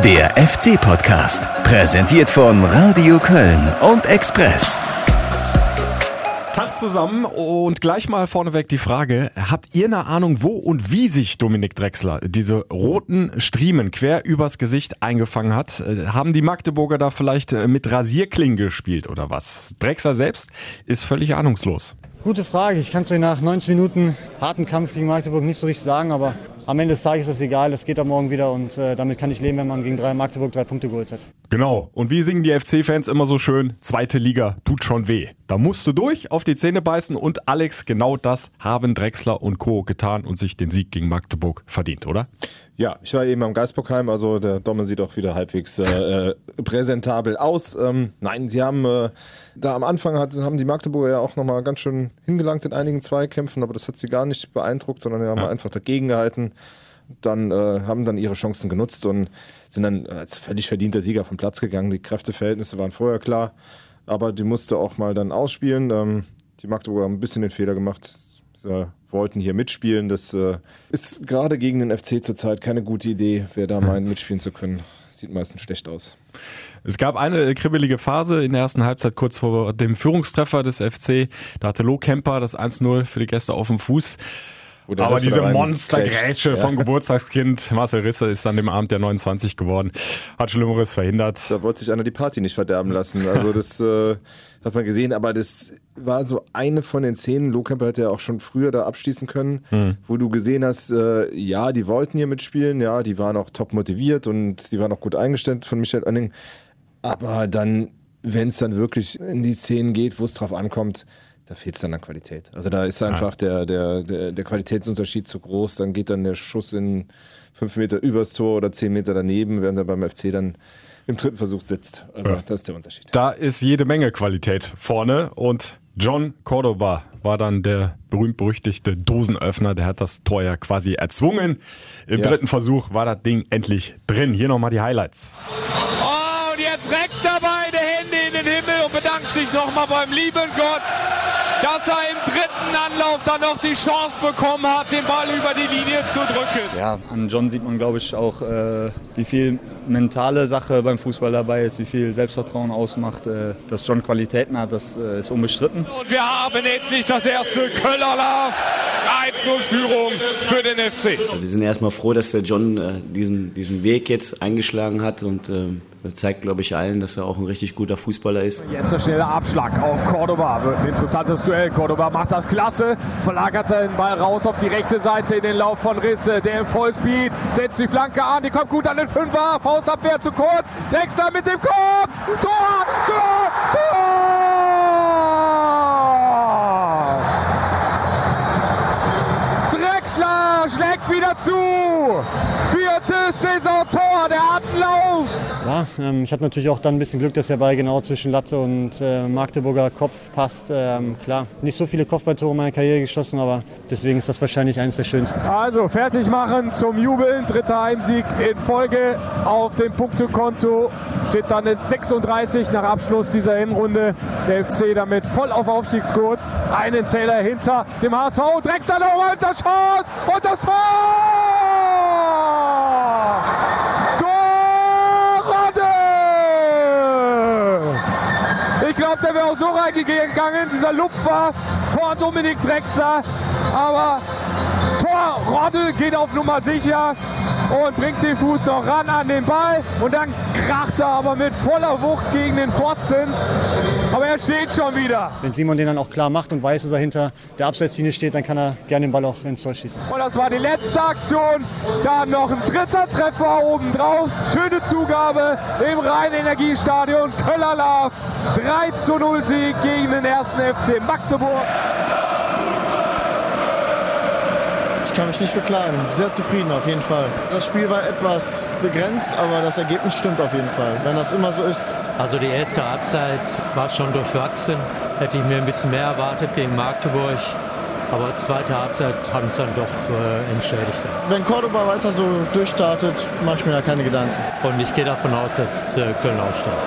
Der FC-Podcast, präsentiert von Radio Köln und Express. Tag zusammen und gleich mal vorneweg die Frage, habt ihr eine Ahnung, wo und wie sich Dominik Drexler diese roten Striemen quer übers Gesicht eingefangen hat? Haben die Magdeburger da vielleicht mit Rasierklingen gespielt oder was? Drexler selbst ist völlig ahnungslos. Gute Frage. Ich kann es euch nach 90 Minuten harten Kampf gegen Magdeburg nicht so richtig sagen, aber am Ende des Tages ist das egal. Es geht am Morgen wieder und damit kann ich leben, wenn man gegen Magdeburg 3 Punkte geholt hat. Genau. Und wie singen die FC-Fans immer so schön? Zweite Liga tut schon weh. Da musst du durch, auf die Zähne beißen und Alex, genau das haben Drexler und Co. getan und sich den Sieg gegen Magdeburg verdient, oder? Ja, ich war eben am Geisbockheim, also der Domme sieht auch wieder halbwegs präsentabel aus. Nein, sie haben da am Anfang haben die Magdeburger ja auch nochmal ganz schön hingelangt in einigen Zweikämpfen, aber das hat sie gar nicht beeindruckt, sondern die haben einfach dagegen gehalten. Dann haben dann ihre Chancen genutzt und sind dann als völlig verdienter Sieger vom Platz gegangen. Die Kräfteverhältnisse waren vorher klar, aber die musste auch mal dann ausspielen. Die Magdeburger haben ein bisschen den Fehler gemacht, wollten hier mitspielen. Das ist gerade gegen den FC zurzeit keine gute Idee, wer da meint mitspielen zu können. Sieht meistens schlecht aus. Es gab eine kribbelige Phase in der ersten Halbzeit kurz vor dem Führungstreffer des FC. Da hatte Lo Kemper das 1-0 für die Gäste auf dem Fuß. Aber diese Monstergrätsche vom Geburtstagskind Marcel Risse ist an dem Abend der 29 geworden. Hat Schlimmeres verhindert. Da wollte sich einer die Party nicht verderben lassen. Also das hat man gesehen. Aber das war so eine von den Szenen. Lo Kemper hätte ja auch schon früher da abschließen können, wo du gesehen hast, ja, die wollten hier mitspielen. Ja, die waren auch top motiviert und die waren auch gut eingestellt von Michael Oenning. Aber dann, wenn es dann wirklich in die Szenen geht, wo es drauf ankommt, da fehlt es dann an Qualität. Also da ist einfach der Qualitätsunterschied zu groß. Dann geht dann der Schuss in 5 Meter übers Tor oder 10 Meter daneben, während er beim FC dann im 3. Versuch sitzt. Also das ist der Unterschied. Da ist jede Menge Qualität vorne und John Cordoba war dann der berühmt-berüchtigte Dosenöffner. Der hat das Tor ja quasi erzwungen. Im 3. Versuch war das Ding endlich drin. Hier nochmal die Highlights. Oh, und jetzt reckt er beide Hände in den Himmel und bedankt sich nochmal beim lieben Gott, dass er im 3. Anlauf dann noch die Chance bekommen hat, den Ball über die Linie zu drücken. Ja, an John sieht man, glaube ich, auch, wie viel mentale Sache beim Fußball dabei ist, wie viel Selbstvertrauen ausmacht. Dass John Qualitäten hat, das ist unbestritten. Und wir haben endlich das erste Köller Love. 1-0 Führung für den FC. Wir sind erstmal froh, dass der John diesen Weg jetzt eingeschlagen hat und das zeigt, glaube ich, allen, dass er auch ein richtig guter Fußballer ist. Jetzt der schnelle Abschlag auf Cordoba. Wird ein interessantes Duell. Cordoba macht das klasse. Verlagert den Ball raus auf die rechte Seite in den Lauf von Risse. Der im Vollspeed setzt die Flanke an. Die kommt gut an den Fünfer. Faustabwehr zu kurz. Drexler mit dem Kopf. Tor! Tor! Tor! Drexler schlägt wieder zu. 4. Saisontor. Der hat einen Lauf. Ja, ich habe natürlich auch dann ein bisschen Glück, dass der Ball genau zwischen Latte und Magdeburger Kopf passt. Klar, nicht so viele Kopfballtore in meiner Karriere geschossen, aber deswegen ist das wahrscheinlich eines der schönsten. Also fertig machen zum Jubeln. 3. Heimsieg in Folge. Auf dem Punktekonto steht dann eine 36 nach Abschluss dieser Hinrunde. Der FC damit voll auf Aufstiegskurs. Einen Zähler hinter dem HSV. Drexler noch und das Chance und das Tor! Ich glaube, der wäre auch so reingegangen, dieser Lupfer vor Dominik Drexler. Aber Rodde geht auf Nummer sicher und bringt den Fuß noch ran an den Ball. Und dann kracht er aber mit voller Wucht gegen den Pfosten. Aber er steht schon wieder. Wenn Simon den dann auch klar macht und weiß, dass er hinter der Abseitslinie steht, dann kann er gerne den Ball auch ins Tor schießen. Und das war die letzte Aktion. Dann noch ein 3. Treffer obendrauf. Schöne Zugabe im Rhein-Energiestadion. Köller Love. 3-0 Sieg gegen den 1. FC Magdeburg. Ich kann mich nicht beklagen. Sehr zufrieden auf jeden Fall. Das Spiel war etwas begrenzt, aber das Ergebnis stimmt auf jeden Fall. Wenn das immer so ist. Also die erste Halbzeit war schon durchwachsen. Hätte ich mir ein bisschen mehr erwartet gegen Magdeburg. Aber zweite Halbzeit hat uns dann doch entschädigt. Wenn Cordoba weiter so durchstartet, mache ich mir da keine Gedanken. Und ich gehe davon aus, dass Köln aufsteigt.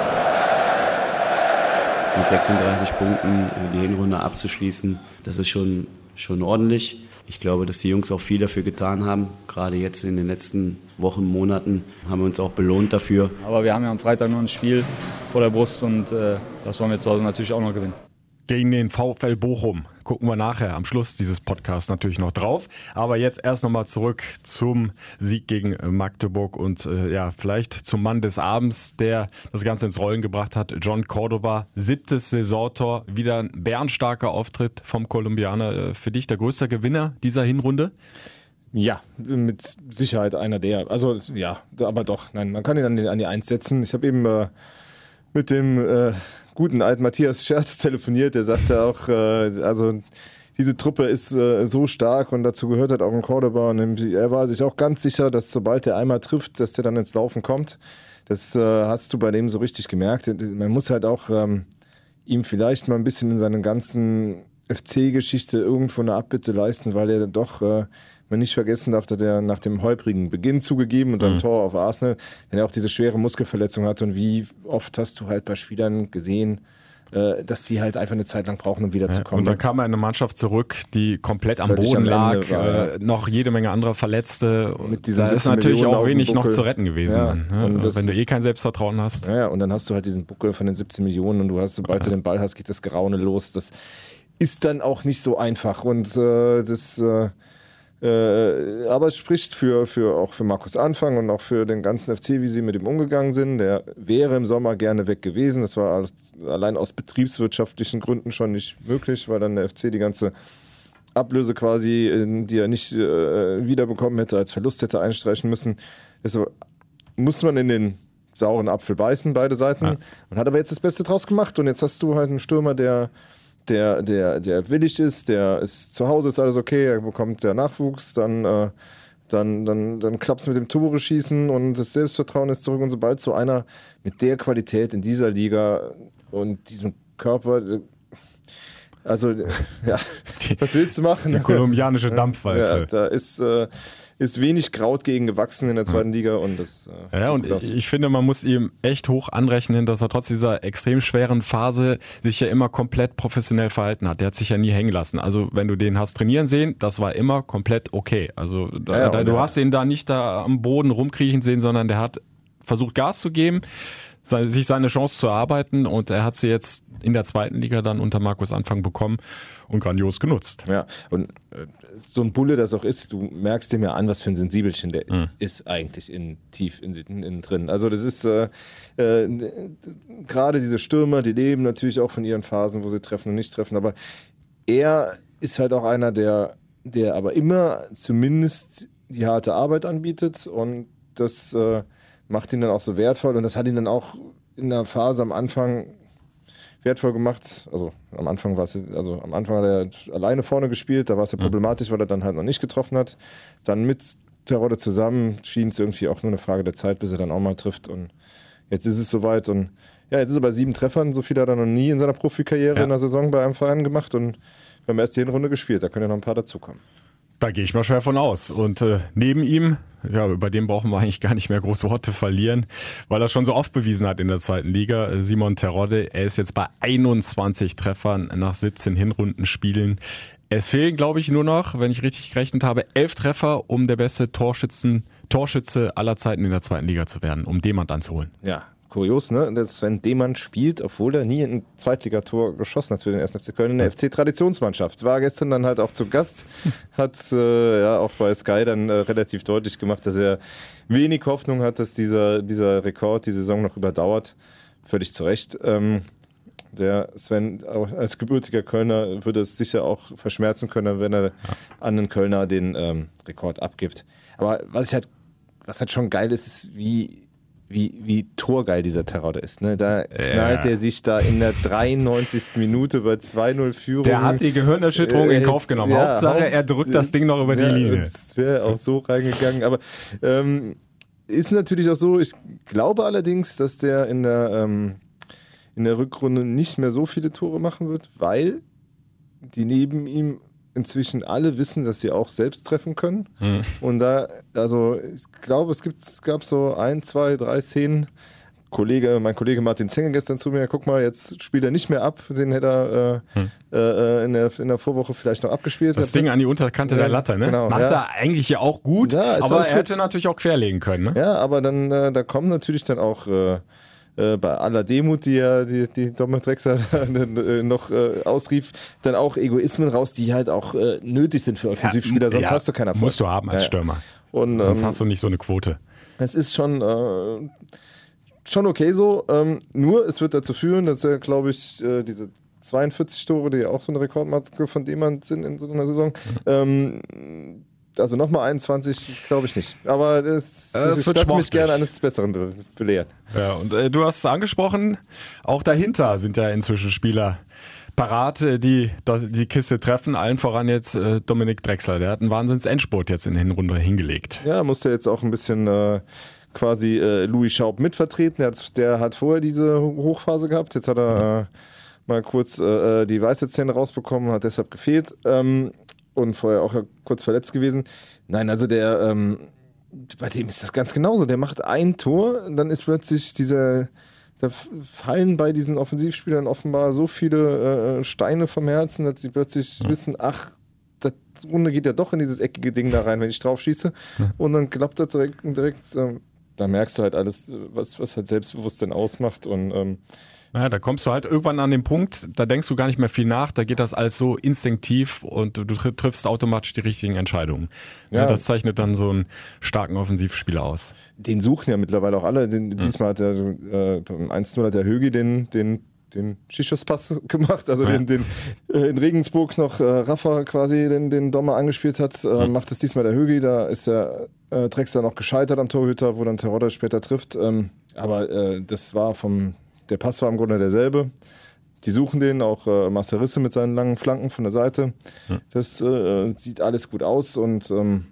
Mit 36 Punkten die Hinrunde abzuschließen, das ist schon ordentlich. Ich glaube, dass die Jungs auch viel dafür getan haben. Gerade jetzt in den letzten Wochen, Monaten haben wir uns auch belohnt dafür. Aber wir haben ja am Freitag noch ein Spiel vor der Brust und das wollen wir zu Hause natürlich auch noch gewinnen. Gegen den VfL Bochum gucken wir nachher am Schluss dieses Podcasts natürlich noch drauf. Aber jetzt erst nochmal zurück zum Sieg gegen Magdeburg und vielleicht zum Mann des Abends, der das Ganze ins Rollen gebracht hat. John Cordoba, 7. Saisontor, wieder ein bärenstarker Auftritt vom Kolumbianer. Für dich der größte Gewinner dieser Hinrunde? Ja, mit Sicherheit einer der. Also ja, aber doch, nein, man kann ihn an die 1 setzen. Ich habe eben mit dem guten alten Matthias Scherz telefoniert, der sagte auch, also diese Truppe ist so stark und dazu gehört halt auch ein Cordoba und er war sich auch ganz sicher, dass sobald der einmal trifft, dass der dann ins Laufen kommt. Das hast du bei dem so richtig gemerkt. Man muss halt auch ihm vielleicht mal ein bisschen in seiner ganzen FC-Geschichte irgendwo eine Abbitte leisten, weil er doch, man nicht vergessen darf, dass er nach dem holprigen Beginn zugegeben und seinem Tor auf Arsenal, wenn er auch diese schwere Muskelverletzung hatte und wie oft hast du halt bei Spielern gesehen, dass die halt einfach eine Zeit lang brauchen, um wiederzukommen. Und dann kam er in eine Mannschaft zurück, die komplett am Boden lag, noch jede Menge anderer Verletzte. Mit diesem da ist natürlich Millionen auch wenig noch zu retten gewesen. Ja, dann, ne? Wenn du kein Selbstvertrauen hast. Ja, und dann hast du halt diesen Buckel von den 17 Millionen und du hast, sobald du den Ball hast, geht das Geraune los. Das ist dann auch nicht so einfach und aber es spricht auch für Markus Anfang und auch für den ganzen FC, wie sie mit ihm umgegangen sind. Der wäre im Sommer gerne weg gewesen. Das war allein aus betriebswirtschaftlichen Gründen schon nicht möglich, weil dann der FC die ganze Ablöse quasi, die er nicht wiederbekommen hätte, als Verlust hätte einstreichen müssen. Deshalb muss man in den sauren Apfel beißen, beide Seiten. Und hat aber jetzt das Beste draus gemacht. Und jetzt hast du halt einen Stürmer, der willig ist, der ist zu Hause, ist alles okay, er bekommt der Nachwuchs, dann klappt es mit dem Tore schießen und das Selbstvertrauen ist zurück und sobald so einer mit der Qualität in dieser Liga und diesem Körper, also ja, was willst du machen? Die kolumbianische Dampfwalze. Ja, da ist wenig Kraut gegen gewachsen in der zweiten Liga und das und ich finde, man muss ihm echt hoch anrechnen, dass er trotz dieser extrem schweren Phase sich ja immer komplett professionell verhalten hat. Der hat sich ja nie hängen lassen. Also wenn du den hast trainieren sehen, das war immer komplett okay. Also du hast ihn da nicht da am Boden rumkriechen sehen, sondern der hat versucht Gas zu geben, sich seine Chance zu erarbeiten und er hat sie jetzt in der zweiten Liga dann unter Markus Anfang bekommen und grandios genutzt. Ja, und so ein Bulle das auch ist, du merkst dem ja an, was für ein Sensibelchen der ist eigentlich tief innen drin. Also das ist gerade diese Stürmer, die leben natürlich auch von ihren Phasen, wo sie treffen und nicht treffen, aber er ist halt auch einer, der aber immer zumindest die harte Arbeit anbietet und das macht ihn dann auch so wertvoll und das hat ihn dann auch in der Phase am Anfang wertvoll gemacht. Also am Anfang hat er alleine vorne gespielt, da war es ja problematisch, weil er dann halt noch nicht getroffen hat. Dann mit Terodde zusammen schien es irgendwie auch nur eine Frage der Zeit, bis er dann auch mal trifft und jetzt ist es soweit und ja, jetzt ist er bei 7 Treffern, so viel hat er noch nie in seiner Profikarriere in der Saison bei einem Verein gemacht und wir haben erst die Hinrunde gespielt, da können ja noch ein paar dazukommen. Da gehe ich mal schwer von aus. Und neben ihm, über den brauchen wir eigentlich gar nicht mehr große Worte verlieren, weil er schon so oft bewiesen hat in der zweiten Liga. Simon Terodde, er ist jetzt bei 21 Treffern nach 17 Hinrundenspielen. Es fehlen, glaube ich, nur noch, wenn ich richtig gerechnet habe, 11 Treffer, um der beste Torschütze aller Zeiten in der zweiten Liga zu werden, um Demand anzuholen. Ja. Kurios, ne? Dass Sven Demann spielt, obwohl er nie ein Zweitligator geschossen hat für den 1. FC Köln in der FC-Traditionsmannschaft. War gestern dann halt auch zu Gast, hat auch bei Sky dann relativ deutlich gemacht, dass er wenig Hoffnung hat, dass dieser Rekord die Saison noch überdauert. Völlig zu Recht. Der Sven als gebürtiger Kölner würde es sicher auch verschmerzen können, wenn er an den Kölner den Rekord abgibt. Aber was halt schon geil ist wie torgeil dieser Terodde ist. Ne? Da knallt er sich da in der 93. Minute bei 2-0 Führung. Der hat die Gehirnerschütterung in Kauf genommen. Hauptsache, er drückt das Ding noch über die Linie. Das wäre auch so reingegangen. Aber ist natürlich auch so, ich glaube allerdings, dass der in der Rückrunde nicht mehr so viele Tore machen wird, weil die neben ihm inzwischen alle wissen, dass sie auch selbst treffen können. Und ich glaube, es gab so 1, 2, 3 Szenen, mein Kollege Martin Zenge gestern zu mir, guck mal, jetzt spielt er nicht mehr ab, den hätte er in der Vorwoche vielleicht noch abgespielt. Das Ding an die Unterkante der Latte, ne? Genau, macht er eigentlich ja auch gut, aber er hätte natürlich auch querlegen können. Ne? Ja, aber dann da kommen natürlich dann auch bei aller Demut, die Dominik Drexler noch ausrief, dann auch Egoismen raus, die halt auch nötig sind für Offensivspieler, sonst hast du keinen Erfolg. Musst du haben als Stürmer. Und, sonst hast du nicht so eine Quote. Es ist schon okay so, nur es wird dazu führen, dass er, glaube ich, diese 42 Tore, die ja auch so eine Rekordmarke von dem sind in so einer Saison, also nochmal 21, glaube ich nicht. Aber ich lasse mich gerne eines Besseren belehren. Ja, und du hast es angesprochen, auch dahinter sind ja inzwischen Spieler parat, die Kiste treffen. Allen voran jetzt Dominik Drexler. Der hat einen Wahnsinns-Endspurt jetzt in der Hinrunde hingelegt. Ja, musste jetzt auch ein bisschen quasi Louis Schaub mitvertreten. Der hat vorher diese Hochphase gehabt. Jetzt hat er mal kurz die weiße Zähne rausbekommen, hat deshalb gefehlt. Und vorher auch kurz verletzt gewesen. Nein, also bei dem ist das ganz genauso. Der macht ein Tor, dann ist plötzlich da fallen bei diesen Offensivspielern offenbar so viele Steine vom Herzen, dass sie plötzlich wissen, ach, die Runde geht ja doch in dieses eckige Ding da rein, wenn ich drauf schieße. Und dann klappt das direkt da merkst du halt alles, was halt Selbstbewusstsein ausmacht und ja, da kommst du halt irgendwann an den Punkt, da denkst du gar nicht mehr viel nach, da geht das alles so instinktiv und du triffst automatisch die richtigen Entscheidungen. Ja, das zeichnet dann so einen starken Offensivspieler aus. Den suchen ja mittlerweile auch alle. Diesmal hat beim 1-0 hat der Högi den Schischuspass gemacht, also den in Regensburg noch Rafa quasi den Dommer angespielt hat, macht es diesmal der Högi, da ist der Drexler noch gescheitert am Torhüter, wo dann Terodde später trifft, aber der Pass war im Grunde derselbe. Die suchen den, auch Marcel Risse mit seinen langen Flanken von der Seite. Das sieht alles gut aus und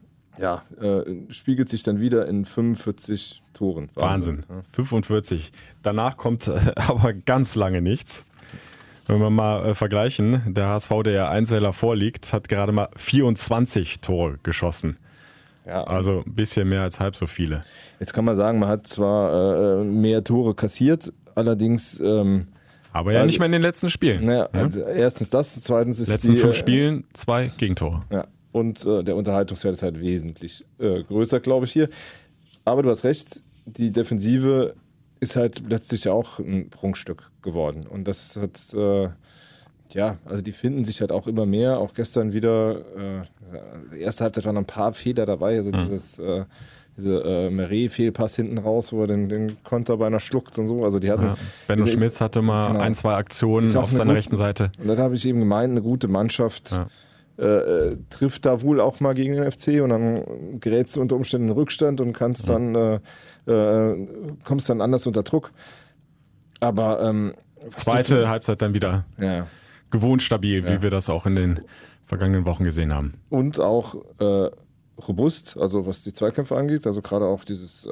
spiegelt sich dann wieder in 45 Toren. Wahnsinn. 45. Danach kommt aber ganz lange nichts. Wenn wir mal vergleichen, der HSV, der ja Einzähler vorliegt, hat gerade mal 24 Tore geschossen. Ja. Also ein bisschen mehr als halb so viele. Jetzt kann man sagen, man hat zwar mehr Tore kassiert, allerdings aber ja nicht mehr in den letzten Spielen. Naja, also erstens das, zweitens ist letzten 5 Spielen 2 Gegentore. Ja. Und der Unterhaltungswert ist halt wesentlich größer, glaube ich, hier. Aber du hast recht, die Defensive ist halt letztlich auch ein Prunkstück geworden. Und das hat, also die finden sich halt auch immer mehr. Auch gestern wieder, die erste Halbzeit waren ein paar Fehler dabei. Also diese Meret-Fehlpass hinten raus, wo er den Konter beinahe schluckt und so. Also die hatten. Ja, Benno Schmitz hatte mal 1-2 Aktionen auf seiner rechten Seite. Und dann habe ich eben gemeint, eine gute Mannschaft trifft da wohl auch mal gegen den FC und dann gerätst du unter Umständen in Rückstand und kannst dann kommst dann anders unter Druck. Aber zweite Halbzeit dann wieder gewohnt stabil, wie wir das auch in den vergangenen Wochen gesehen haben. Und auch robust, also was die Zweikämpfe angeht, also gerade auch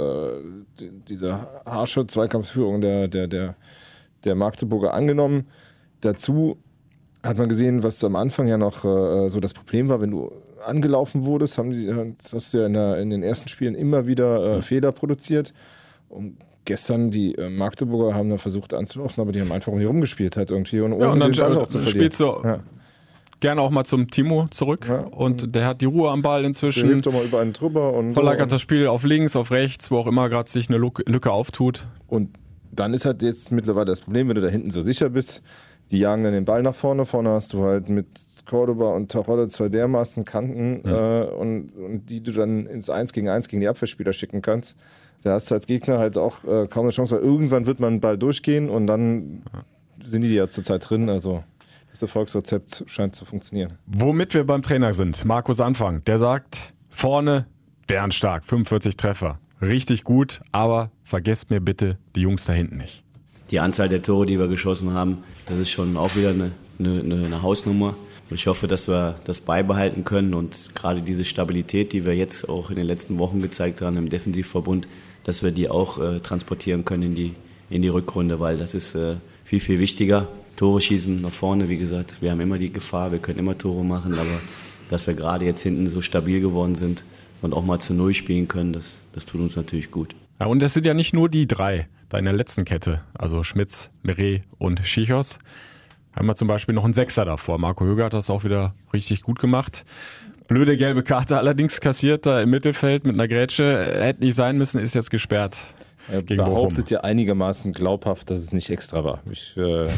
diese harsche Zweikampfführung der Magdeburger angenommen. Dazu hat man gesehen, was am Anfang ja noch so das Problem war, wenn du angelaufen wurdest, hast du ja in den ersten Spielen immer wieder Fehler produziert. Und gestern, die Magdeburger haben da versucht anzulaufen, aber die haben einfach nicht rumgespielt halt irgendwie. Und dann den Ball auch zu verlieren. Spielst du gerne auch mal zum Timo zurück und der hat die Ruhe am Ball inzwischen. Der hebt doch mal über einen drüber. Und verlagert das Spiel auf links, auf rechts, wo auch immer gerade sich eine Lücke auftut. Und dann ist halt jetzt mittlerweile das Problem, wenn du da hinten so sicher bist, die jagen dann den Ball nach vorne. Vorne hast du halt mit Cordoba und Terodde 2 dermaßen Kanten und die du dann ins 1 gegen 1 gegen die Abwehrspieler schicken kannst. Da hast du als Gegner halt auch kaum eine Chance, weil irgendwann wird man einen Ball durchgehen und dann sind die ja zurzeit drin. Also das Erfolgsrezept scheint zu funktionieren. Womit wir beim Trainer sind, Markus Anfang, der sagt, vorne bärenstark, 45 Treffer. Richtig gut, aber vergesst mir bitte die Jungs da hinten nicht. Die Anzahl der Tore, die wir geschossen haben, das ist schon auch wieder eine Hausnummer. Und ich hoffe, dass wir das beibehalten können und gerade diese Stabilität, die wir jetzt auch in den letzten Wochen gezeigt haben im Defensivverbund, dass wir die auch transportieren können in die Rückrunde, weil das ist viel, viel wichtiger. Tore schießen nach vorne, wie gesagt, wir haben immer die Gefahr, wir können immer Tore machen, aber dass wir gerade jetzt hinten so stabil geworden sind, und auch mal zu 0 spielen können, das tut uns natürlich gut. Ja, und es sind ja nicht nur die 3 da in der letzten Kette, also Schmitz, Meret und Schichos. Haben wir zum Beispiel noch einen 6er davor. Marco Höger hat das auch wieder richtig gut gemacht. Blöde gelbe Karte allerdings kassiert da im Mittelfeld mit einer Grätsche. Hätte nicht sein müssen, ist jetzt gesperrt. Er behauptet ja einigermaßen glaubhaft, dass es nicht extra war. Ich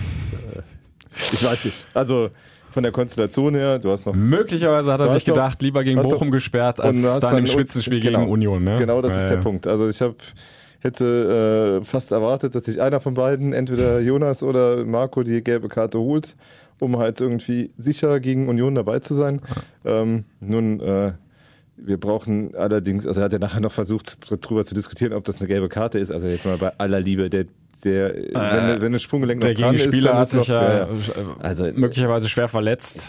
weiß nicht. Also von der Konstellation her, du hast noch... Möglicherweise hat er sich gedacht, lieber gegen Bochum gesperrt, als dann im Spitzenspiel gegen Union. Ne? Genau, das ist der Punkt. Also ich hätte fast erwartet, dass sich einer von beiden, entweder Jonas oder Marco, die gelbe Karte holt, um halt irgendwie sicher gegen Union dabei zu sein. Wir brauchen allerdings, also er hat ja nachher noch versucht, darüber zu diskutieren, ob das eine gelbe Karte ist. Also jetzt mal bei aller Liebe, wenn ein Sprunggelenk noch dran ist, Gegenspieler hat sich also möglicherweise schwer verletzt.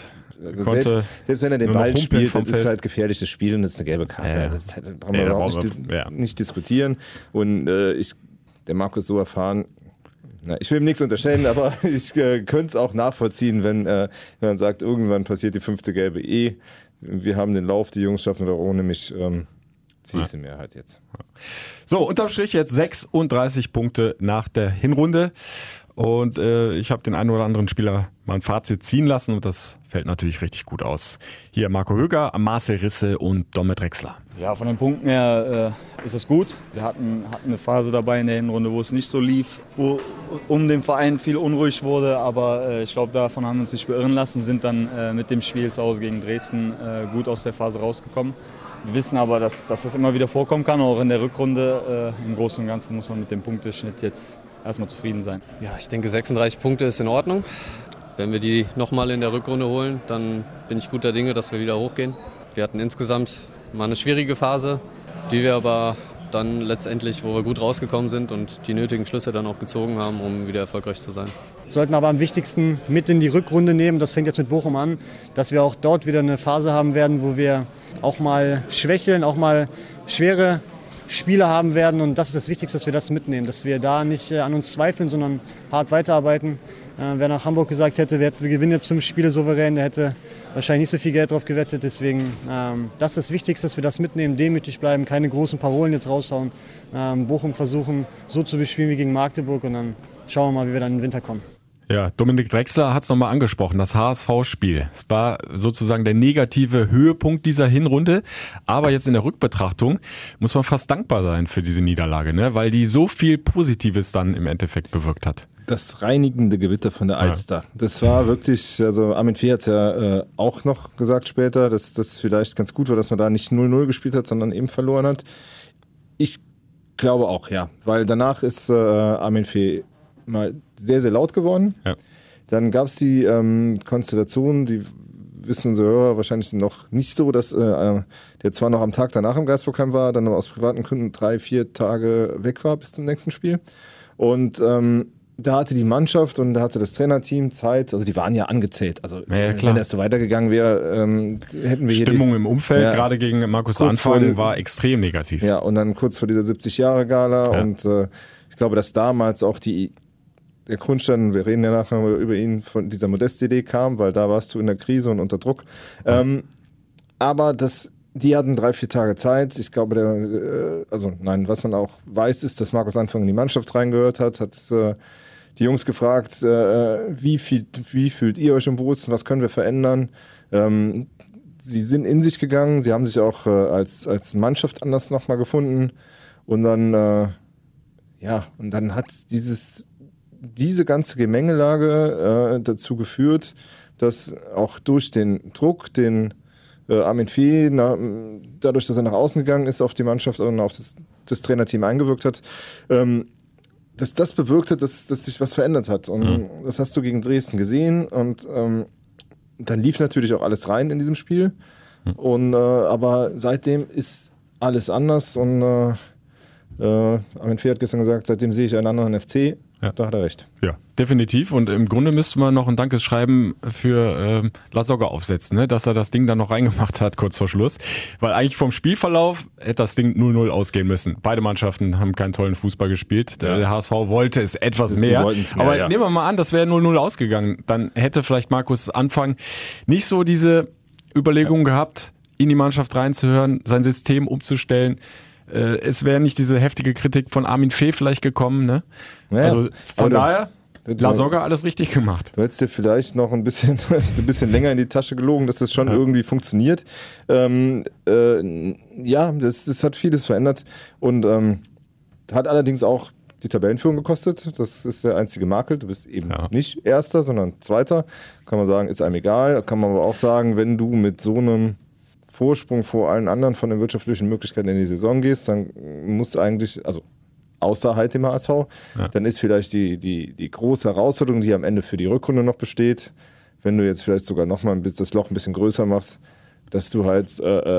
Selbst wenn er den Ball spielt, das ist halt gefährliches Spiel und das ist eine gelbe Karte. Also das brauchen wir überhaupt nicht diskutieren. Und der Marco ist so erfahren. Ich will ihm nichts unterstellen, aber ich könnte es auch nachvollziehen, wenn man sagt, irgendwann passiert die 5. gelbe Wir haben den Lauf, die Jungs schaffen das ohne mich, ziehe ich sie mir halt jetzt. So, unterm Strich jetzt 36 Punkte nach der Hinrunde. Und ich habe den einen oder anderen Spieler mal ein Fazit ziehen lassen und das fällt natürlich richtig gut aus. Hier Marco Höger, Marcel Risse und Domme Drechsler. Ja, von den Punkten her ist es gut. Wir hatten eine Phase dabei in der Hinrunde, wo es nicht so lief, wo um den Verein viel unruhig wurde. Aber ich glaube, davon haben wir uns nicht beirren lassen, sind dann mit dem Spiel zu Hause gegen Dresden gut aus der Phase rausgekommen. Wir wissen aber, dass das immer wieder vorkommen kann, auch in der Rückrunde. Im Großen und Ganzen muss man mit dem Punkteschnitt jetzt erstmal zufrieden sein. Ja, ich denke 36 Punkte ist in Ordnung. Wenn wir die nochmal in der Rückrunde holen, dann bin ich guter Dinge, dass wir wieder hochgehen. Wir hatten insgesamt mal eine schwierige Phase, die wir aber dann letztendlich, wo wir gut rausgekommen sind und die nötigen Schlüsse dann auch gezogen haben, um wieder erfolgreich zu sein. Sollten aber am wichtigsten mit in die Rückrunde nehmen, das fängt jetzt mit Bochum an, dass wir auch dort wieder eine Phase haben werden, wo wir auch mal schwächeln, auch mal schwere Spiele haben werden und das ist das Wichtigste, dass wir das mitnehmen, dass wir da nicht an uns zweifeln, sondern hart weiterarbeiten. Wer nach Hamburg gesagt hätte, wir gewinnen jetzt 5 Spiele souverän, der hätte wahrscheinlich nicht so viel Geld drauf gewettet. Deswegen, das ist das Wichtigste, dass wir das mitnehmen, demütig bleiben, keine großen Parolen jetzt raushauen. Bochum versuchen so zu bespielen wie gegen Magdeburg und dann schauen wir mal, wie wir dann in den Winter kommen. Ja, Dominik Drechsler hat es nochmal angesprochen, das HSV-Spiel. Es war sozusagen der negative Höhepunkt dieser Hinrunde, aber jetzt in der Rückbetrachtung muss man fast dankbar sein für diese Niederlage, ne? Weil die so viel Positives dann im Endeffekt bewirkt hat. Das reinigende Gewitter von der Alster. Das war wirklich, also Armin Fee hat es ja auch noch gesagt später, dass das vielleicht ganz gut war, dass man da nicht 0-0 gespielt hat, sondern eben verloren hat. Ich glaube auch, ja, weil danach ist Armin Fee mal sehr, sehr laut geworden. Ja. Dann gab es die Konstellation, die wissen unsere Hörer wahrscheinlich noch nicht so, dass der zwar noch am Tag danach im Geisbockheim war, dann aber aus privaten Gründen 3-4 Tage weg war bis zum nächsten Spiel. Und da hatte die Mannschaft und da hatte das Trainerteam Zeit, also die waren ja angezählt. Also wenn das so weitergegangen wäre, hätten wir Stimmung im Umfeld, gerade gegen Markus Anfang, war extrem negativ. Ja, und dann kurz vor dieser 70-Jahre-Gala und ich glaube, dass damals auch der Grundstein, wir reden ja nachher über ihn, von dieser Modest-Idee kam, weil da warst du in der Krise und unter Druck. Aber die hatten 3-4 Tage Zeit. Ich glaube, was man auch weiß, ist, dass Markus Anfang in die Mannschaft reingehört hat die Jungs gefragt, wie fühlt ihr euch im wohlsten, was können wir verändern? Sie sind in sich gegangen, sie haben sich auch als Mannschaft anders nochmal gefunden und dann hat diese ganze Gemengelage dazu geführt, dass auch durch den Druck, den Armin Fee, dadurch, dass er nach außen gegangen ist, auf die Mannschaft und auf das Trainerteam eingewirkt hat, dass das bewirkt hat, dass sich was verändert hat. Und das hast du gegen Dresden gesehen und dann lief natürlich auch alles rein in diesem Spiel. Und aber seitdem ist alles anders und Armin Fee hat gestern gesagt, seitdem sehe ich einen anderen FC. Ja. Da hat er recht. Ja, definitiv. Und im Grunde müsste man noch ein Dankeschreiben für Lasogga aufsetzen, ne? Dass er das Ding dann noch reingemacht hat, kurz vor Schluss. Weil eigentlich vom Spielverlauf hätte das Ding 0-0 ausgehen müssen. Beide Mannschaften haben keinen tollen Fußball gespielt. Der HSV wollte es etwas mehr. Aber nehmen wir mal an, das wäre 0-0 ausgegangen. Dann hätte vielleicht Markus Anfang nicht so diese Überlegung gehabt, in die Mannschaft reinzuhören, sein System umzustellen. Es wäre nicht diese heftige Kritik von Armin Fee vielleicht gekommen. Ne? Naja, also von daher, Lasogga alles richtig gemacht. Du hättest dir vielleicht noch ein bisschen länger in die Tasche gelogen, dass das schon irgendwie funktioniert. Ja, das hat vieles verändert und hat allerdings auch die Tabellenführung gekostet. Das ist der einzige Makel. Du bist eben nicht Erster, sondern Zweiter. Kann man sagen, ist einem egal. Kann man aber auch sagen, wenn du mit so einem Vorsprung vor allen anderen von den wirtschaftlichen Möglichkeiten in die Saison gehst, dann musst du eigentlich, also außer halt dem HSV, dann ist vielleicht die große Herausforderung, die am Ende für die Rückrunde noch besteht, wenn du jetzt vielleicht sogar nochmal das Loch ein bisschen größer machst, dass du halt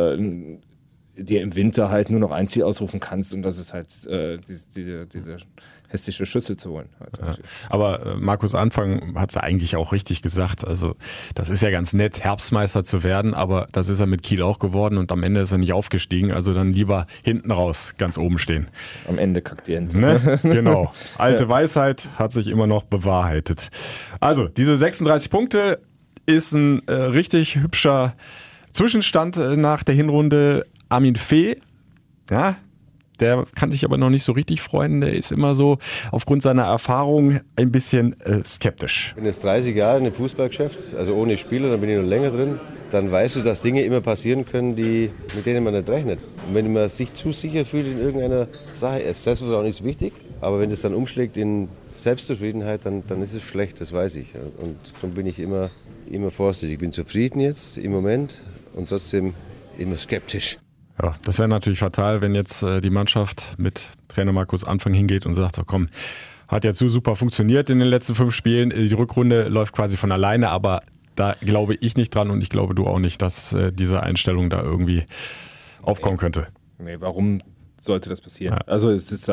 dir im Winter halt nur noch ein Ziel ausrufen kannst und das ist halt diese hässliche Schüssel zu holen. Halt. Ja. Aber Markus Anfang hat es ja eigentlich auch richtig gesagt, also das ist ja ganz nett, Herbstmeister zu werden, aber das ist er mit Kiel auch geworden und am Ende ist er nicht aufgestiegen, also dann lieber hinten raus ganz oben stehen. Am Ende kackt die Ente. Ne? Genau, alte Weisheit hat sich immer noch bewahrheitet. Also diese 36 Punkte ist ein richtig hübscher Zwischenstand nach der Hinrunde. Armin Fee, ja, der kann sich aber noch nicht so richtig freuen. Der ist immer so aufgrund seiner Erfahrung ein bisschen skeptisch. Ich bin jetzt 30 Jahre im Fußballgeschäft, also ohne Spieler, dann bin ich noch länger drin. Dann weißt du, dass Dinge immer passieren können, mit denen man nicht rechnet. Und wenn man sich zu sicher fühlt in irgendeiner Sache, ist Selbstvertrauen nicht so wichtig, aber wenn das dann umschlägt in Selbstzufriedenheit, dann ist es schlecht, das weiß ich. Und darum bin ich immer vorsichtig. Ich bin zufrieden jetzt im Moment und trotzdem immer skeptisch. Ja, das wäre natürlich fatal, wenn jetzt die Mannschaft mit Trainer Markus Anfang hingeht und sagt, so komm, hat jetzt so super funktioniert in den letzten 5 Spielen, die Rückrunde läuft quasi von alleine, aber da glaube ich nicht dran und ich glaube du auch nicht, dass diese Einstellung da irgendwie aufkommen könnte. Nee, warum sollte das passieren? Ja. Also es ist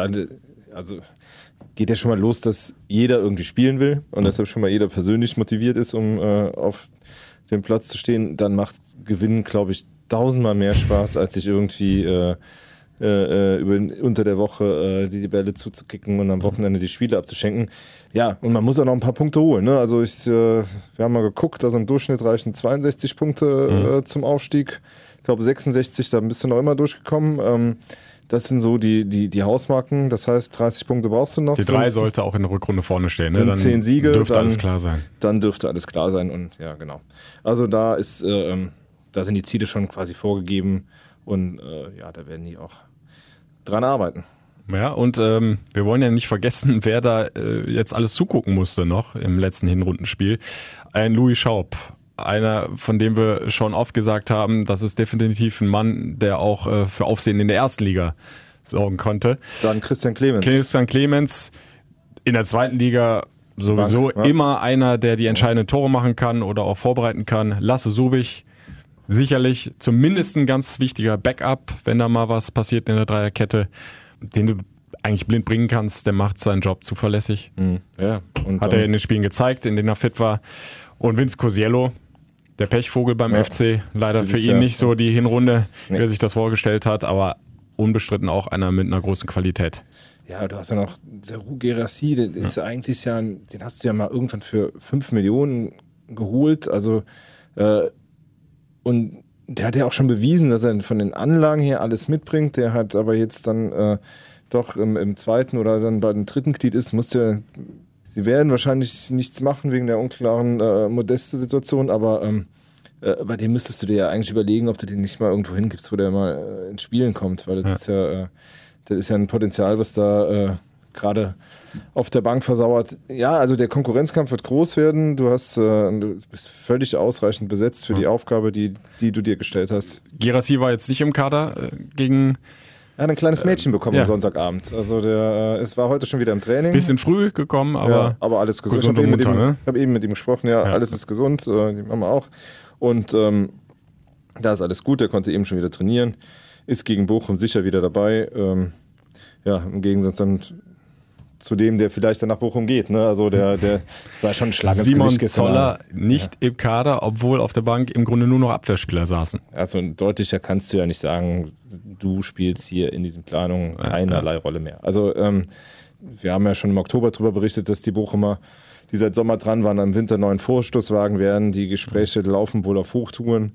geht ja schon mal los, dass jeder irgendwie spielen will und deshalb schon mal jeder persönlich motiviert ist, um auf dem Platz zu stehen. Dann macht Gewinnen, glaube ich, 1000-mal mehr Spaß, als sich irgendwie unter der Woche die Bälle zuzukicken und am Wochenende die Spiele abzuschenken. Ja, und man muss auch noch ein paar Punkte holen. Ne? Also wir haben mal geguckt, also im Durchschnitt reichen 62 Punkte zum Aufstieg. Ich glaube 66, da bist du noch immer durchgekommen. Das sind so die Hausmarken. Das heißt, 30 Punkte brauchst du noch. Die 3 sollte auch in der Rückrunde vorne stehen. Sind ne? Dann 10 Siege. Dürfte alles klar sein. Dann dürfte alles klar sein. Und ja, genau. Also da sind die Ziele schon quasi vorgegeben. Und da werden die auch dran arbeiten. Ja, und wir wollen ja nicht vergessen, wer da jetzt alles zugucken musste noch im letzten Hinrundenspiel. Ein Louis Schaub. Einer, von dem wir schon oft gesagt haben, das ist definitiv ein Mann, der auch für Aufsehen in der ersten Liga sorgen konnte. Dann Christian Clemens. Christian Clemens in der zweiten Liga sowieso immer einer, der die entscheidenden Tore machen kann oder auch vorbereiten kann. Lasse Subich, sicherlich zumindest ein ganz wichtiger Backup, wenn da mal was passiert in der Dreierkette, den du eigentlich blind bringen kannst. Der macht seinen Job zuverlässig. Ja, und hat er in den Spielen gezeigt, in denen er fit war. Und Vince Cosiello, der Pechvogel beim FC, leider für ihn nicht so die Hinrunde, wie er sich das vorgestellt hat, aber unbestritten auch einer mit einer großen Qualität. Ja, du hast ja noch Serhou Guirassy, den ist ja eigentlich den hast du ja mal irgendwann für 5 Millionen geholt, also und der hat ja auch schon bewiesen, dass er von den Anlagen her alles mitbringt, der hat aber jetzt dann doch im zweiten oder dann bei dem dritten Glied ist, sie werden wahrscheinlich nichts machen wegen der unklaren Modeste-Situation, aber bei dem müsstest du dir ja eigentlich überlegen, ob du den nicht mal irgendwo hingibst, wo der mal ins Spielen kommt, weil das ist ja ein Potenzial, was da gerade auf der Bank versauert. Ja, also der Konkurrenzkampf wird groß werden. Du bist völlig ausreichend besetzt für die Aufgabe, die du dir gestellt hast. Guirassy war jetzt nicht im Kader gegen... Er hat ein kleines Mädchen bekommen am Sonntagabend. Also es war heute schon wieder im Training. Bisschen früh gekommen, aber alles gesund. Ich habe eben mit ihm gesprochen, alles ist gesund, die Mama auch. Und da ist alles gut, er konnte eben schon wieder trainieren, ist gegen Bochum sicher wieder dabei. Im Gegensatz dann zu dem, der vielleicht dann nach Bochum geht. Ne? Also der sah schon Schlag ins Simon Gesicht gestern. Zoller nicht im Kader, obwohl auf der Bank im Grunde nur noch Abwehrspieler saßen. Also deutlicher kannst du ja nicht sagen, du spielst hier in diesen Planungen keinerlei Rolle mehr. Also wir haben ja schon im Oktober darüber berichtet, dass die Bochumer, die seit Sommer dran waren, am Winter neuen Vorstoßwagen werden. Die Gespräche laufen wohl auf Hochtouren.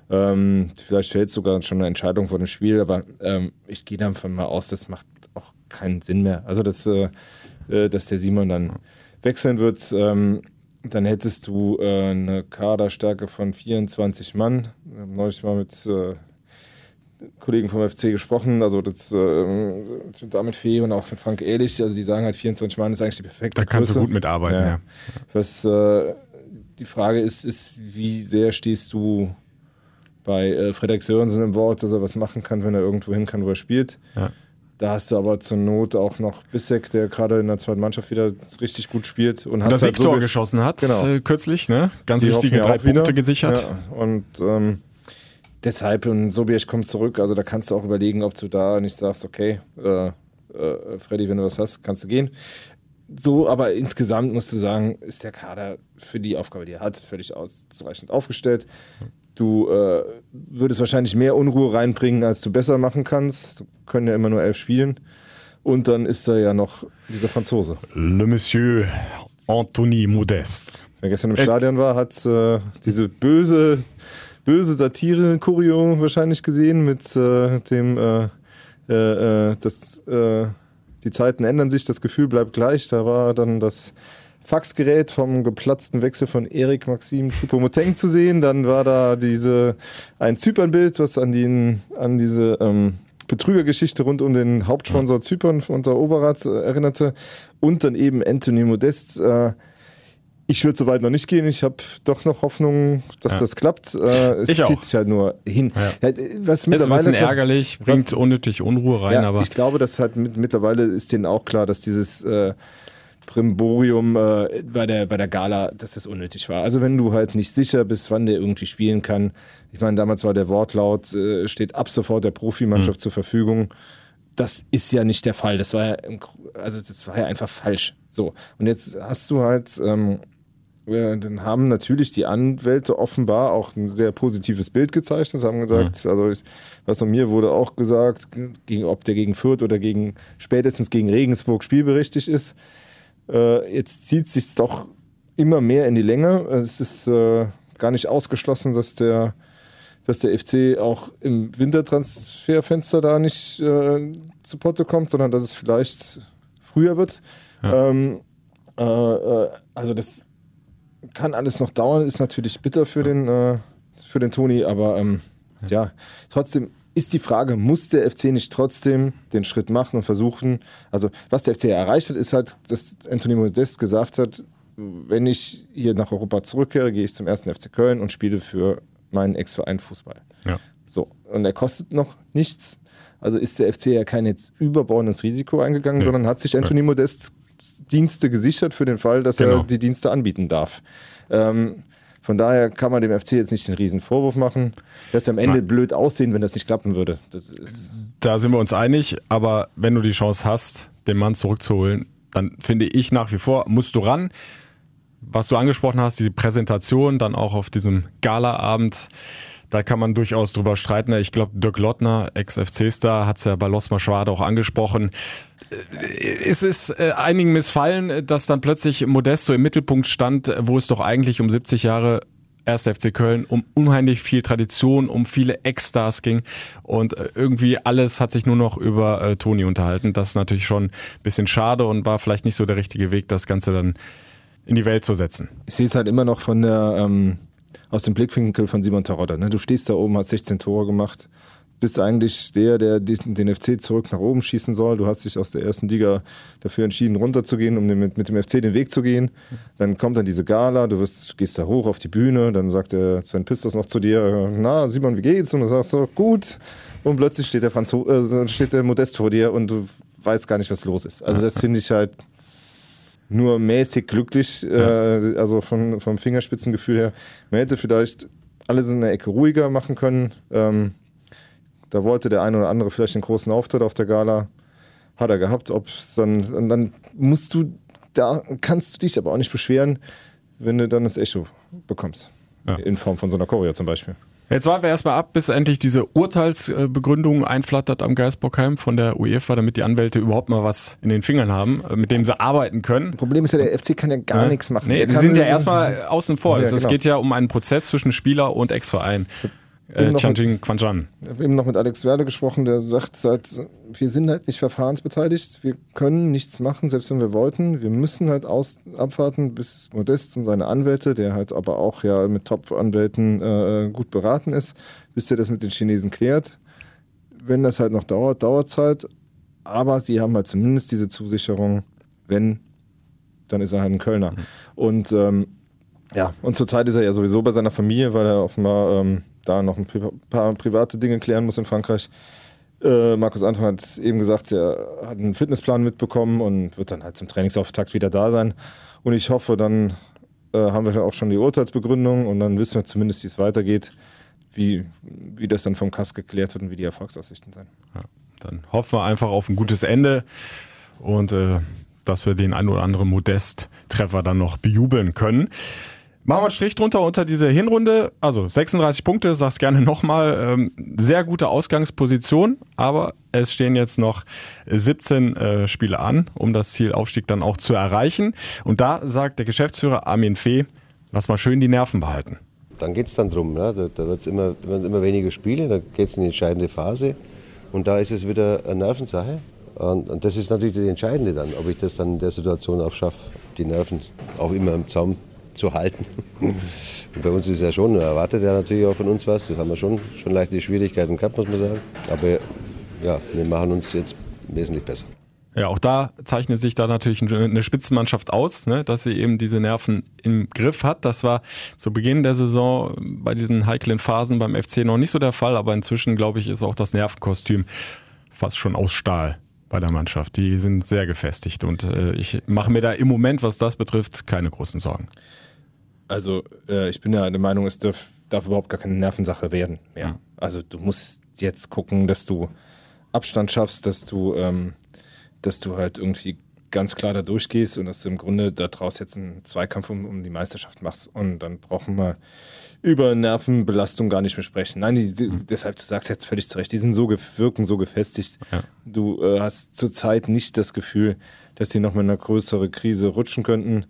Vielleicht fällt sogar schon eine Entscheidung vor dem Spiel, aber ich gehe davon mal aus, das macht auch keinen Sinn mehr. Also, dass der Simon dann wechseln wird, dann hättest du eine Kaderstärke von 24 Mann. Wir haben neulich mal mit Kollegen vom FC gesprochen, also das mit David Fee und auch mit Frank Ehrlich, also die sagen halt 24 Mann ist eigentlich die perfekte Größe. Da kannst du gut mitarbeiten, ja. Was die Frage ist, wie sehr stehst du bei Frederik Sörensen im Wort, dass er was machen kann, wenn er irgendwo hin kann, wo er spielt. Ja. Da hast du aber zur Not auch noch Bissek, der gerade in der zweiten Mannschaft wieder richtig gut spielt. Und das halt Siegtor geschossen hat, kürzlich, ne? Ganz wichtige 3 Punkte gesichert. Ja. Und deshalb, und Sobiech kommt zurück, also da kannst du auch überlegen, ob du da nicht sagst, okay, Freddy, wenn du was hast, kannst du gehen. So, aber insgesamt musst du sagen, ist der Kader für die Aufgabe, die er hat, völlig ausreichend aufgestellt. Du würdest wahrscheinlich mehr Unruhe reinbringen, als du besser machen kannst. Du können ja immer nur 11 spielen. Und dann ist da ja noch dieser Franzose. Le Monsieur Anthony Modeste. Wer gestern im Stadion war, hat diese böse Satire-Choreo wahrscheinlich gesehen mit dem die Zeiten ändern sich, das Gefühl bleibt gleich. Da war dann das Faxgerät vom geplatzten Wechsel von Erik Maxim Choupo-Moting zu sehen. Dann war da ein Zypern-Bild, was an diese Betrügergeschichte rund um den Hauptsponsor Zypern unter Overath erinnerte. Und dann eben Anthony Modeste. Ich würde so weit noch nicht gehen. Ich habe doch noch Hoffnung, dass das klappt. Es zieht sich halt nur hin. Ja. Was mittlerweile ist ein bisschen ärgerlich, bringt unnötig Unruhe rein. Aber ich glaube, dass halt mittlerweile ist denen auch klar, dass dieses Brimborium bei der Gala, dass das unnötig war. Also wenn du halt nicht sicher bist, wann der irgendwie spielen kann. Ich meine, damals war der Wortlaut, steht ab sofort der Profimannschaft zur Verfügung. Das ist ja nicht der Fall. Das war ja einfach falsch. So. Und jetzt hast du halt dann haben natürlich die Anwälte offenbar auch ein sehr positives Bild gezeichnet. Sie haben gesagt, was von mir wurde auch gesagt, ob der gegen Fürth oder spätestens gegen Regensburg spielberechtigt ist. Jetzt zieht es sich doch immer mehr in die Länge. Es ist gar nicht ausgeschlossen, dass der FC auch im Wintertransferfenster da nicht zu Potte kommt, sondern dass es vielleicht früher wird. Ja. Also das kann alles noch dauern, ist natürlich bitter für den Toni, aber trotzdem ist die Frage, muss der FC nicht trotzdem den Schritt machen und versuchen, also was der FC erreicht hat, ist halt, dass Anthony Modeste gesagt hat, wenn ich hier nach Europa zurückkehre, gehe ich zum 1. FC Köln und spiele für meinen Ex-Verein Fußball. Ja. So, und er kostet noch nichts, also ist der FC ja kein jetzt überbordendes Risiko eingegangen, sondern hat sich Anthony Modeste Dienste gesichert für den Fall, dass er die Dienste anbieten darf. Von daher kann man dem FC jetzt nicht den riesen Vorwurf machen. Das ist am Ende blöd aussehen, wenn das nicht klappen würde. Da sind wir uns einig, aber wenn du die Chance hast, den Mann zurückzuholen, dann finde ich nach wie vor, musst du ran. Was du angesprochen hast, diese Präsentation dann auch auf diesem Galaabend, da kann man durchaus drüber streiten. Ich glaube, Dirk Lottner, Ex-FC-Star, hat es ja bei Losma Schwade auch angesprochen. Es ist einigen missfallen, dass dann plötzlich Modeste so im Mittelpunkt stand, wo es doch eigentlich um 70 Jahre 1. FC Köln, um unheimlich viel Tradition, um viele Ex-Stars ging und irgendwie alles hat sich nur noch über Toni unterhalten. Das ist natürlich schon ein bisschen schade und war vielleicht nicht so der richtige Weg, das Ganze dann in die Welt zu setzen. Ich sehe es halt immer noch aus dem Blickwinkel von Simon Terodde. Ne? Du stehst da oben, hast 16 Tore gemacht, bist eigentlich der den FC zurück nach oben schießen soll. Du hast dich aus der ersten Liga dafür entschieden, runterzugehen, um mit dem FC den Weg zu gehen. Dann kommt dann diese Gala, gehst da hoch auf die Bühne, dann sagt der Sven Pistos noch zu dir, na Simon, wie geht's? Und du sagst so, gut. Und plötzlich steht der Modeste vor dir und du weißt gar nicht, was los ist. Also das finde ich halt nur mäßig glücklich, also vom Fingerspitzengefühl her. Man hätte vielleicht alles in der Ecke ruhiger machen können. Da wollte der eine oder andere vielleicht einen großen Auftritt auf der Gala. Hat er gehabt. Dann kannst du dich aber auch nicht beschweren, wenn du dann das Echo bekommst. Ja. In Form von so einer Choreo zum Beispiel. Jetzt warten wir erstmal ab, bis endlich diese Urteilsbegründung einflattert am Geisbockheim von der UEFA, damit die Anwälte überhaupt mal was in den Fingern haben, mit dem sie arbeiten können. Problem ist ja, der FC kann ja gar nichts machen. Nee, die sind ja erstmal außen vor. Ja, es geht ja um einen Prozess zwischen Spieler und Ex-Verein. Tianjin Quanzhan. Ich habe eben noch mit Alex Werle gesprochen, der sagt, wir sind halt nicht verfahrensbeteiligt, wir können nichts machen, selbst wenn wir wollten. Wir müssen halt abwarten, bis Modest und seine Anwälte, der halt aber auch ja mit Top-Anwälten gut beraten ist, bis er das mit den Chinesen klärt. Wenn das halt noch dauert es halt. Aber sie haben halt zumindest diese Zusicherung, wenn, dann ist er halt ein Kölner. Und und zurzeit ist er ja sowieso bei seiner Familie, weil er offenbar da noch ein paar private Dinge klären muss in Frankreich. Markus Anton hat eben gesagt, er hat einen Fitnessplan mitbekommen und wird dann halt zum Trainingsauftakt wieder da sein. Und ich hoffe, dann haben wir auch schon die Urteilsbegründung und dann wissen wir zumindest, wie es weitergeht, wie das dann vom KAS geklärt wird und wie die Erfolgsaussichten sind. Ja, dann hoffen wir einfach auf ein gutes Ende und dass wir den ein oder anderen Modest-Treffer dann noch bejubeln können. Machen wir einen Strich drunter unter diese Hinrunde, also 36 Punkte, sag's gerne nochmal, sehr gute Ausgangsposition, aber es stehen jetzt noch 17 Spiele an, um das Ziel Aufstieg dann auch zu erreichen. Und da sagt der Geschäftsführer Armin Fee, lass mal schön die Nerven behalten. Dann geht es dann drum, ne? Da werden immer weniger Spiele, dann geht es in die entscheidende Phase und da ist es wieder eine Nervensache. Und das ist natürlich das Entscheidende dann, ob ich das dann in der Situation auch schaffe, die Nerven auch immer im Zaum zu halten. Und bei uns ist es ja schon, erwartet er natürlich auch von uns was. Das haben wir schon leichte Schwierigkeiten gehabt, muss man sagen. Aber ja, wir machen uns jetzt wesentlich besser. Ja, auch da zeichnet sich da natürlich eine Spitzenmannschaft aus, ne, dass sie eben diese Nerven im Griff hat. Das war zu Beginn der Saison bei diesen heiklen Phasen beim FC noch nicht so der Fall, aber inzwischen, glaube ich, ist auch das Nervenkostüm fast schon aus Stahl bei der Mannschaft. Die sind sehr gefestigt und ich mache mir da im Moment, was das betrifft, keine großen Sorgen. Also ich bin ja der Meinung, es darf überhaupt gar keine Nervensache werden mehr. Ja. Also du musst jetzt gucken, dass du Abstand schaffst, dass du halt irgendwie ganz klar da durchgehst und dass du im Grunde da draus jetzt einen Zweikampf um die Meisterschaft machst. Und dann brauchen wir über Nervenbelastung gar nicht mehr sprechen. Nein, deshalb, du sagst jetzt völlig zu Recht, die sind wirken so gefestigt. Ja. Du hast zurzeit nicht das Gefühl, dass sie noch mal in eine größere Krise rutschen könnten.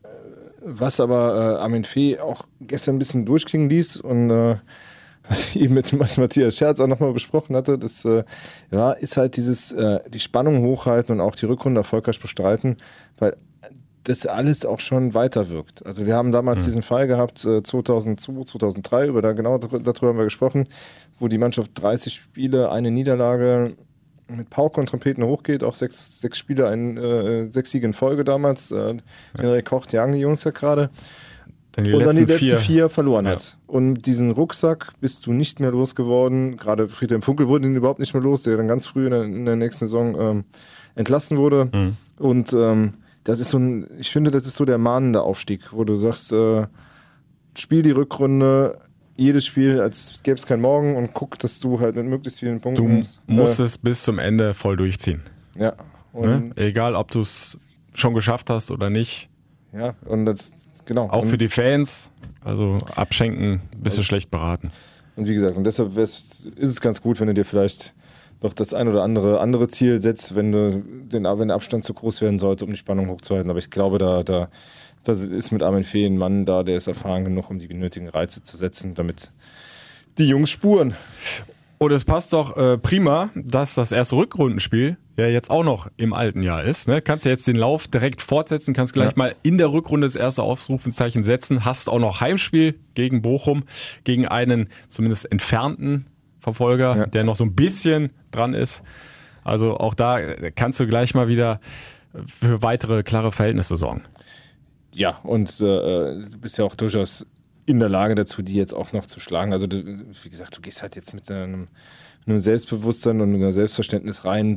Was aber Armin Fee auch gestern ein bisschen durchklingen ließ und was ich eben mit Matthias Scherz auch nochmal besprochen hatte, das ist halt die Spannung hochhalten und auch die Rückrunde erfolgreich bestreiten, weil das alles auch schon weiter wirkt. Also wir haben damals diesen Fall gehabt, 2002, 2003, darüber haben wir gesprochen, wo die Mannschaft 30 Spiele, eine Niederlage mit Pauke und Trompeten hochgeht, auch sechs Spiele, 6 Siege in Folge damals. Henry Koch, die Jungs ja gerade. Und dann die letzten 4 verloren hat. Und diesen Rucksack bist du nicht mehr losgeworden. Gerade Friedhelm Funkel wurde ihn überhaupt nicht mehr los, der dann ganz früh in der nächsten Saison entlassen wurde. Mhm. Und das ist ich finde, das ist so der mahnende Aufstieg, wo du sagst, spiel die Rückrunde, jedes Spiel, als gäbe es kein Morgen und guck, dass du halt mit möglichst vielen Punkten... Du musst es bis zum Ende voll durchziehen. Ja. Ne? Egal, ob du es schon geschafft hast oder nicht. Ja, und das, genau. Auch für die Fans, also abschenken, bist du schlecht beraten. Und wie gesagt, und deshalb ist es ganz gut, wenn du dir vielleicht noch das ein oder andere Ziel setzt, wenn der Abstand zu groß werden sollte, um die Spannung hochzuhalten. Aber ich glaube, da ist mit Armin Fee ein Mann da, der ist erfahren genug, um die nötigen Reize zu setzen, damit die Jungs spuren. Und es passt doch prima, dass das erste Rückrundenspiel ja jetzt auch noch im alten Jahr ist. Ne? Kannst ja jetzt den Lauf direkt fortsetzen, kannst gleich mal in der Rückrunde das erste Ausrufezeichen setzen, hast auch noch Heimspiel gegen Bochum, gegen einen zumindest entfernten Verfolger, der noch so ein bisschen dran ist. Also auch da kannst du gleich mal wieder für weitere klare Verhältnisse sorgen. Ja, und du bist ja auch durchaus in der Lage dazu, die jetzt auch noch zu schlagen. Also wie gesagt, du gehst halt jetzt mit einem Selbstbewusstsein und einem Selbstverständnis rein,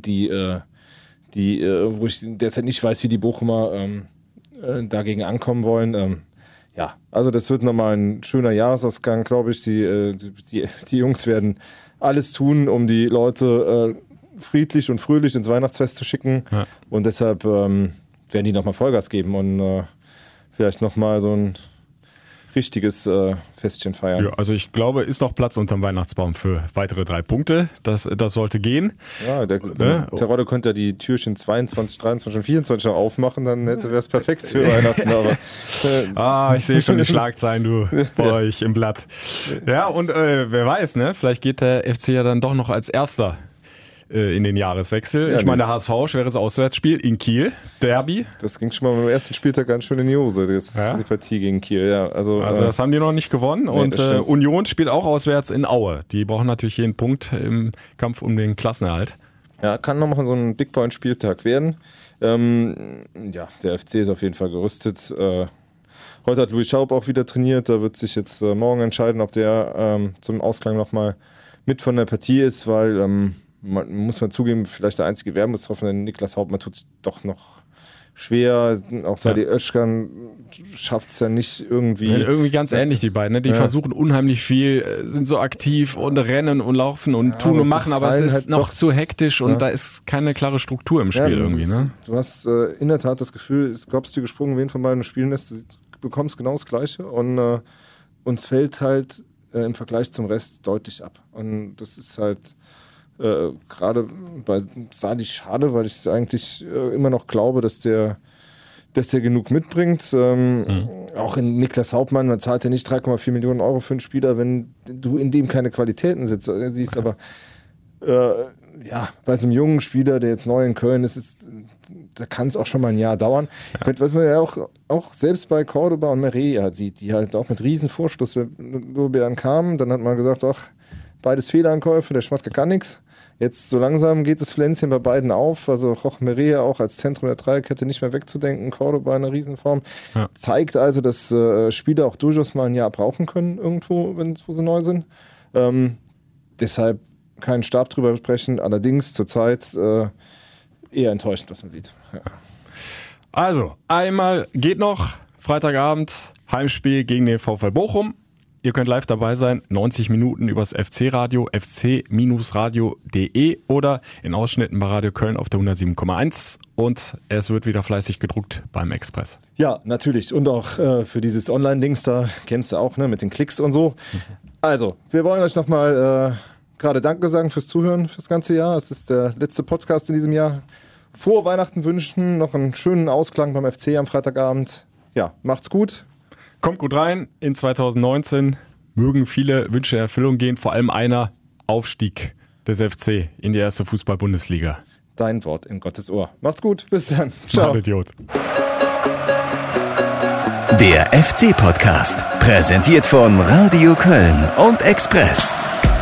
wo ich derzeit nicht weiß, wie die Bochumer dagegen ankommen wollen. Also das wird nochmal ein schöner Jahresausgang, glaube ich. Die Jungs werden alles tun, um die Leute friedlich und fröhlich ins Weihnachtsfest zu schicken. Ja. Und deshalb werden die nochmal Vollgas geben und vielleicht nochmal so ein richtiges Festchen feiern. Ja, also ich glaube, ist noch Platz unterm Weihnachtsbaum für weitere 3 Punkte. Das sollte gehen. Ja, der Terodde könnte ja die Türchen 22, 23 und 24 aufmachen, dann wäre es perfekt für Weihnachten. Aber ich sehe schon die Schlagzeilen, du, bei euch im Blatt. Ja, und wer weiß, ne? Vielleicht geht der FC ja dann doch noch als Erster in den Jahreswechsel. Ja, ich meine, der HSV, schweres Auswärtsspiel in Kiel, Derby. Das ging schon mal beim ersten Spieltag ganz schön in die Hose, die Partie gegen Kiel. Ja, also das haben die noch nicht gewonnen. Nee, und Union spielt auch auswärts in Aue. Die brauchen natürlich jeden Punkt im Kampf um den Klassenerhalt. Ja, kann nochmal so ein Big Point-Spieltag werden. Der FC ist auf jeden Fall gerüstet. Heute hat Louis Schaub auch wieder trainiert. Da wird sich jetzt morgen entscheiden, ob der zum Ausklang nochmal mit von der Partie ist, weil muss man zugeben, vielleicht der einzige Wermutstropfen, denn Niklas Hauptmann tut es doch noch schwer. Auch Sadi Özcan schafft es ja nicht irgendwie. Sind irgendwie ganz ähnlich, die beiden. Ne? Die versuchen unheimlich viel, sind so aktiv und rennen und laufen und tun und machen, aber es ist halt noch zu hektisch und da ist keine klare Struktur im Spiel irgendwie. Ne? Du hast in der Tat das Gefühl, es gab dir gesprungen, wen von beiden spielen lässt, du bekommst genau das Gleiche und uns fällt halt im Vergleich zum Rest deutlich ab. Und das ist halt gerade bei Sadi schade, weil ich eigentlich immer noch glaube, dass der genug mitbringt. Auch in Niklas Hauptmann, man zahlt ja nicht 3,4 Millionen Euro für einen Spieler, wenn du in dem keine Qualitäten siehst. Aber bei so einem jungen Spieler, der jetzt neu in Köln ist, da kann es auch schon mal ein Jahr dauern. Ja. Was man ja auch selbst bei Cordoba und Meret sieht, die halt auch mit riesen Vorstoß Lorbeeren kamen, dann hat man gesagt, ach, beides Fehlerankäufe, der Schmatke kann nichts. Jetzt so langsam geht das Pflänzchen bei beiden auf. Also Roch Meret auch als Zentrum der Dreierkette nicht mehr wegzudenken. Cordoba in einer Riesenform. Ja. Zeigt also, dass Spieler auch durchaus mal ein Jahr brauchen können irgendwo, wo sie neu sind. Deshalb keinen Stab drüber sprechen. Allerdings zurzeit eher enttäuschend, was man sieht. Ja. Also, einmal geht noch. Freitagabend Heimspiel gegen den VfL Bochum. Ihr könnt live dabei sein, 90 Minuten übers FC-Radio, fc-radio.de oder in Ausschnitten bei Radio Köln auf der 107,1 und es wird wieder fleißig gedruckt beim Express. Ja, natürlich und auch für dieses Online-Dings da, kennst du auch, ne, mit den Klicks und so. Also, wir wollen euch nochmal gerade Danke sagen fürs Zuhören fürs ganze Jahr. Es ist der letzte Podcast in diesem Jahr. Frohe Weihnachten wünschen, noch einen schönen Ausklang beim FC am Freitagabend. Ja, macht's gut. Kommt gut rein in 2019. Mögen viele Wünsche in Erfüllung gehen. Vor allem einer: Aufstieg des FC in die erste Fußball-Bundesliga. Dein Wort in Gottes Ohr. Macht's gut. Bis dann. Ciao. Idiot. Der FC-Podcast. Präsentiert von Radio Köln und Express.